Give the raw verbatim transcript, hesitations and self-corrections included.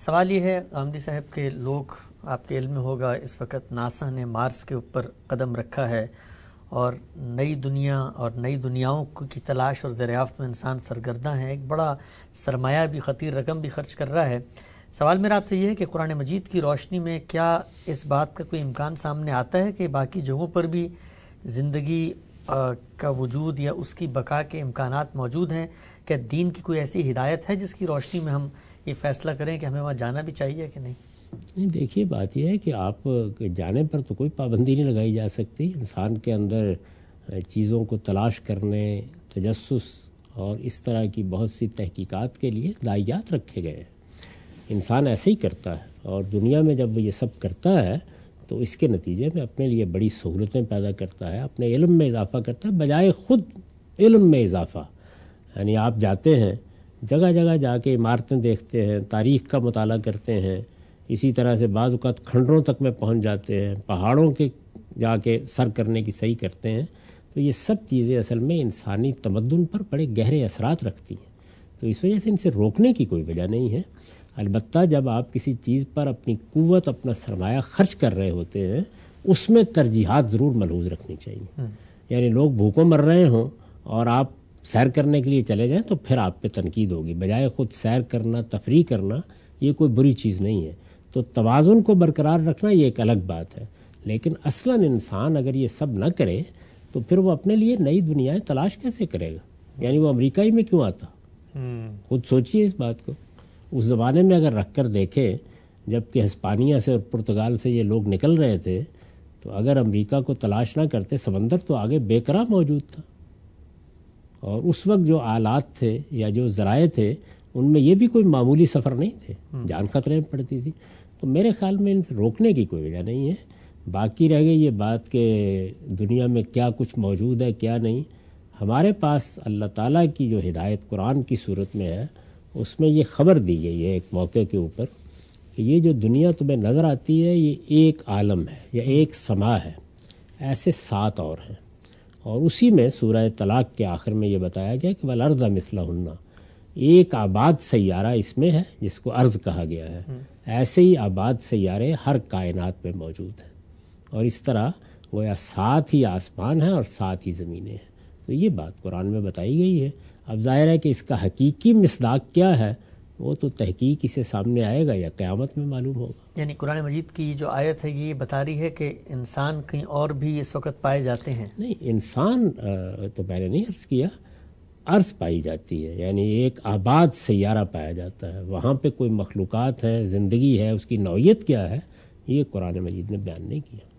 سوال یہ ہے غامدی صاحب کہ لوگ آپ کے علم میں ہوگا اس وقت ناسا نے مارس کے اوپر قدم رکھا ہے اور نئی دنیا اور نئی دنیاؤں کی تلاش اور دریافت میں انسان سرگرداں ہے، ایک بڑا سرمایہ بھی خطیر رقم بھی خرچ کر رہا ہے۔ سوال میرا آپ سے یہ ہے کہ قرآن مجید کی روشنی میں کیا اس بات کا کوئی امکان سامنے آتا ہے کہ باقی جگہوں پر بھی زندگی کا وجود یا اس کی بقا کے امکانات موجود ہیں؟ کہ دین کی کوئی ایسی ہدایت ہے جس کی روشنی میں ہم یہ فیصلہ کریں کہ ہمیں وہاں جانا بھی چاہیے کہ نہیں؟ نہیں، دیکھیے بات یہ ہے کہ آپ جانے پر تو کوئی پابندی نہیں لگائی جا سکتی۔ انسان کے اندر چیزوں کو تلاش کرنے، تجسس اور اس طرح کی بہت سی تحقیقات کے لیے دائیات رکھے گئے ہیں۔ انسان ایسے ہی کرتا ہے، اور دنیا میں جب وہ یہ سب کرتا ہے تو اس کے نتیجے میں اپنے لیے بڑی سہولتیں پیدا کرتا ہے، اپنے علم میں اضافہ کرتا ہے بجائے خود علم میں اضافہ۔ یعنی آپ جاتے ہیں جگہ جگہ جا کے عمارتیں دیکھتے ہیں، تاریخ کا مطالعہ کرتے ہیں، اسی طرح سے بعض اوقات کھنڈروں تک میں پہنچ جاتے ہیں، پہاڑوں کے جا کے سر کرنے کی صحیح کرتے ہیں، تو یہ سب چیزیں اصل میں انسانی تمدن پر بڑے گہرے اثرات رکھتی ہیں۔ تو اس وجہ سے ان سے روکنے کی کوئی وجہ نہیں ہے۔ البتہ جب آپ کسی چیز پر اپنی قوت، اپنا سرمایہ خرچ کر رہے ہوتے ہیں، اس میں ترجیحات ضرور ملحوظ رکھنی چاہیے۔ یعنی لوگ بھوکوں مر رہے ہوں اور آپ سیر کرنے کے لیے چلے جائیں تو پھر آپ پہ تنقید ہوگی، بجائے خود سیر کرنا، تفریح کرنا یہ کوئی بری چیز نہیں ہے۔ تو توازن کو برقرار رکھنا یہ ایک الگ بات ہے، لیکن اصلاً انسان اگر یہ سب نہ کرے تو پھر وہ اپنے لیے نئی دنیایں تلاش کیسے کرے گا؟ یعنی وہ امریکہ ہی میں کیوں آتا؟ خود سوچئے اس بات کو۔ اس زمانے میں اگر رکھ کر دیکھیں جب کہ ہسپانیہ سے اور پرتگال سے یہ لوگ نکل رہے تھے، تو اگر امریکہ کو تلاش نہ کرتے، سمندر تو آگے بے قرار موجود تھا، اور اس وقت جو آلات تھے یا جو ذرائع تھے ان میں یہ بھی کوئی معمولی سفر نہیں تھے، جان خطرے میں پڑتی تھی۔ تو میرے خیال میں ان سے روکنے کی کوئی وجہ نہیں ہے۔ باقی رہ گئی یہ بات کہ دنیا میں کیا کچھ موجود ہے کیا نہیں، ہمارے پاس اللہ تعالیٰ کی جو ہدایت قرآن کی صورت میں ہے اس میں یہ خبر دی گئی ہے ایک موقع کے اوپر کہ یہ جو دنیا تمہیں نظر آتی ہے یہ ایک عالم ہے یا ایک سما ہے، ایسے سات اور ہیں۔ اور اسی میں سورہ طلاق کے آخر میں یہ بتایا گیا کہ وَالْأَرْضَ مِثْلَهُنَّ، ایک آباد سیارہ اس میں ہے جس کو ارض کہا گیا ہے، ایسے ہی آباد سیارے ہر کائنات میں موجود ہیں، اور اس طرح گویا سات ہی آسمان ہیں اور سات ہی زمینیں ہیں۔ تو یہ بات قرآن میں بتائی گئی ہے۔ اب ظاہر ہے کہ اس کا حقیقی مصداق کیا ہے وہ تو تحقیق اسے سامنے آئے گا یا قیامت میں معلوم ہوگا۔ یعنی قرآن مجید کی جو آیت ہے یہ بتا رہی ہے کہ انسان کہیں اور بھی اس وقت پائے جاتے ہیں؟ نہیں، انسان تو میں نے نہیں عرض کیا، ارض پائی جاتی ہے، یعنی ایک آباد سیارہ پایا جاتا ہے، وہاں پہ کوئی مخلوقات ہے، زندگی ہے، اس کی نوعیت کیا ہے یہ قرآن مجید نے بیان نہیں کیا۔